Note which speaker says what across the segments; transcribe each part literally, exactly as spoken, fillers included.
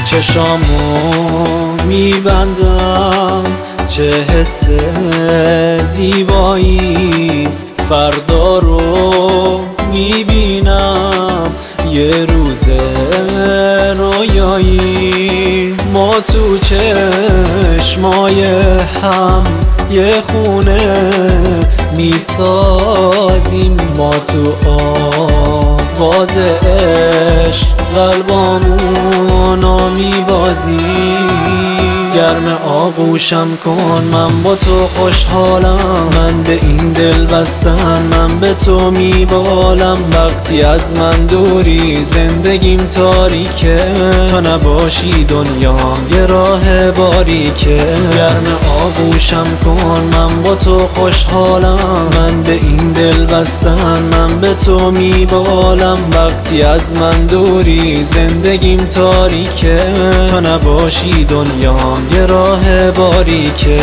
Speaker 1: چشامو میبندم چه حس زیبایی، فردا رو میبینم یه روز رویایی. ما تو چشمای هم یه خونه میسازیم، ما تو آواز عشق قلبامونو میبازیم. گرم آغوشم کن، من با تو خوشحالم، من به این دل بستم، من به تو میبالم. وقتی از من دوری زندگیم تاریکه، تو نباشی دنیام یه راه باریکه. گرم آغوشم کن، من با تو خوشحالم، من به این دل بستم، من به تو میبالم. وقتی از من دوری زندگیم تاریکه، تو نباشی دنیام یه راه باریکه.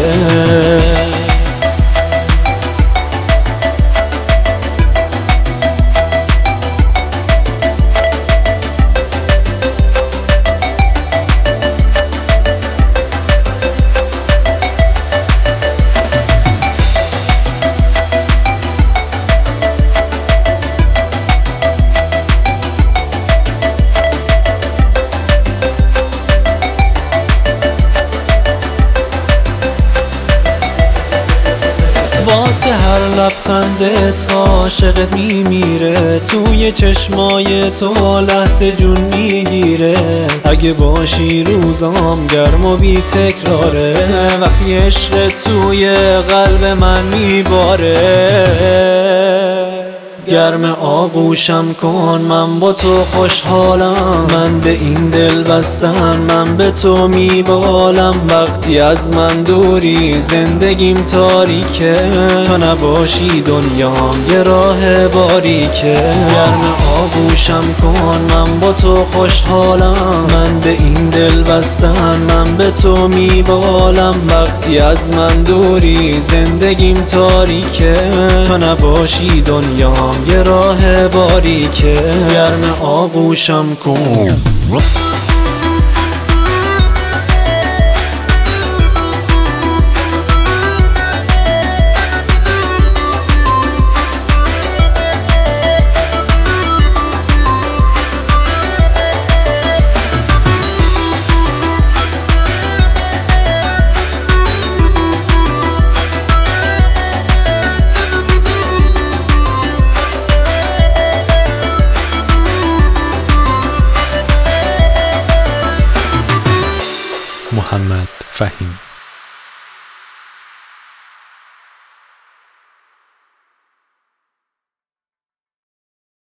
Speaker 1: واسه هر لبخندت عاشقت میمیره، توی چشمای تو لحظه جون میگیره. اگه باشی روزام گرم و بی تکراره، وقتی عشقت توی قلب من میباره. گرم آغوشم کن، من با تو خوشحالم، من به این دل بستم، من به تو میبالم. وقتی از من دوری زندگیم تاریکه، تو نباشی دنیام یه راه باریکه. گرم آغوشم کن، من با تو خوشحالم، من به این دل بستم، من به تو میبالم. وقتی از من دوری زندگیم تاریکه، تو نباشی دنیام یه راه باریکه. گرم آغوشم کن.
Speaker 2: محمد فهیم.